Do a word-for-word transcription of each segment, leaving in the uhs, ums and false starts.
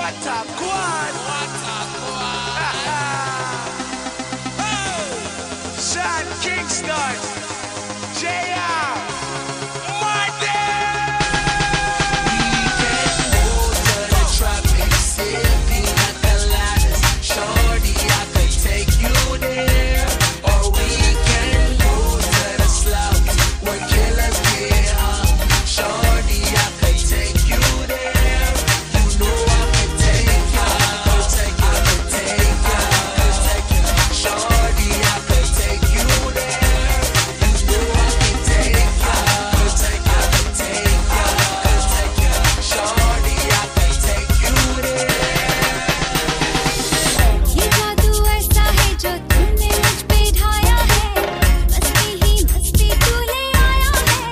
Watakuan. Sean Kingston. J R. Martin. We can go to the tropics, sipping at the lattice. Shorty, I could take you there. Or we can go to the slums where killers get hung. Shorty, I could take you there. You know I could take you. I could take you. I could take you. I could take you. Shorty, I could take you there. You know I could take you. I could take you. I could take you. I could take you. Shorty, I could take you there. ये जादू ऐसा है जो तूने मुझ पे ढाया है, मस्ती ही मस्ती तू ले आया है।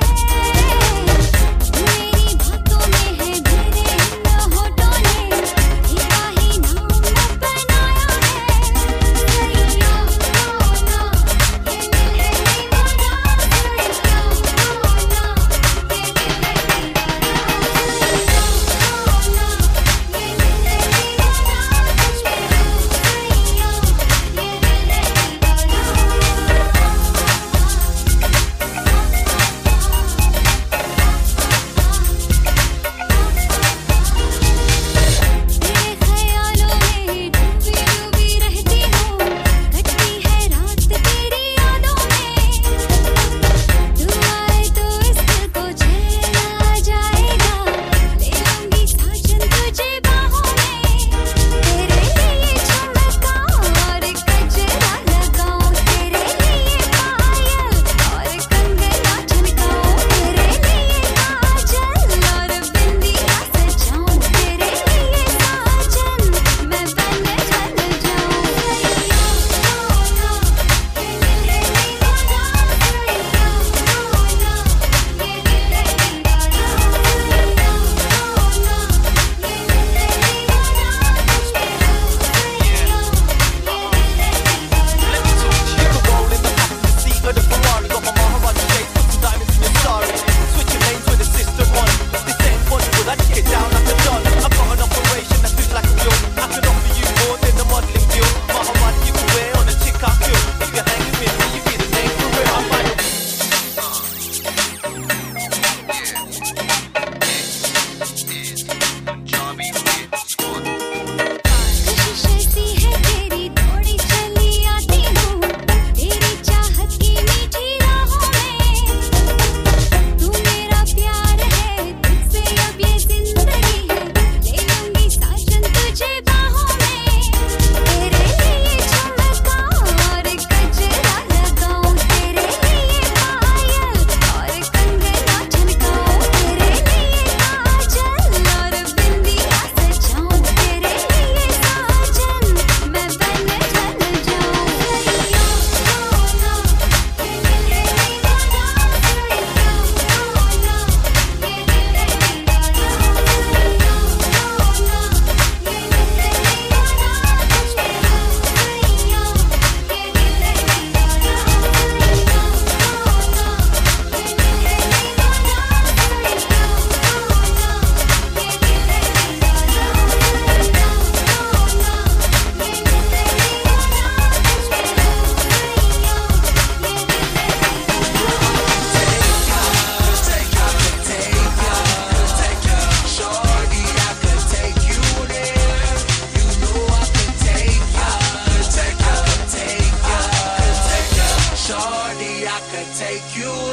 मेरी बातों में है मेरे इन होठों ने तेरा ही नाम बनाया है। सैया होना ये दिल है दीवाना, सैया होना ये दिल है दीवाना, सैया होना ये दिल है दीवाना, तुझ पे हूँ सैया ये दिल है तेरे ख्यालों में डूबी डूबी रहती हूँ, कटती है रात तेरी यादों में। तू आए तो इस दिल को चैन आ जाएगा, ले लूंगी साजन तुझे बाहों में। तेरे लिए झुमका और गजरा लगाऊं, तेरे लिए पायल और कंगना झनकाऊं, तेरे लिए काजल और बिंदिया सजाऊं, तेरे लिए साजन मैं बन जल जाऊं। सैया होना ये दिल है दीवाना, सैया होना ये दिल है दीवाना, सैया होना ये दिल है दीवाना, तुझ पे हूँ सैया ये दिल है दीवाना। You can roll in the passenger seat of the Ferrari. Got my Maserati shades, put some diamonds in your Sari. Switching lanes with the system on. This ain't Bollywood, I just get down like a don. I've got an operation that feels like a cure. I can offer you more than a modeling deal. Maserati you can wear on a chick I kill. If you're hanging with me, you be the name for real. I'm like कशिश ऐसी है तेरी दौड़ी चली आती हूँ, तेरी चाहत की मीठी राहों में। तू मेरा प्यार है, तुझसे अब ये जिंदगी है, ले लूंगी साजन तुझे बाहों में। तेरे लिए झुमका और गजरा लगाऊं, तेरे लिए पायल और कंगना झनकाऊं, तेरे लिए काजल और बिंदिया सजाऊं, तेरे लिए साजन मैं बन जल जाऊं। सैया होना ये दिल है दीवाना, सैया होना ये दिल है दीवाना, सैया होना ये दिल है दीवाना, तुझ पे हूँ सैया ये दिल है दीवाना, सैया होना ये दिल है दीवाना, सैया होना ये दिल है Shorty, I could take you there. You know I could take you. I could take you. I could take you. I could take you. Shorty, I could take you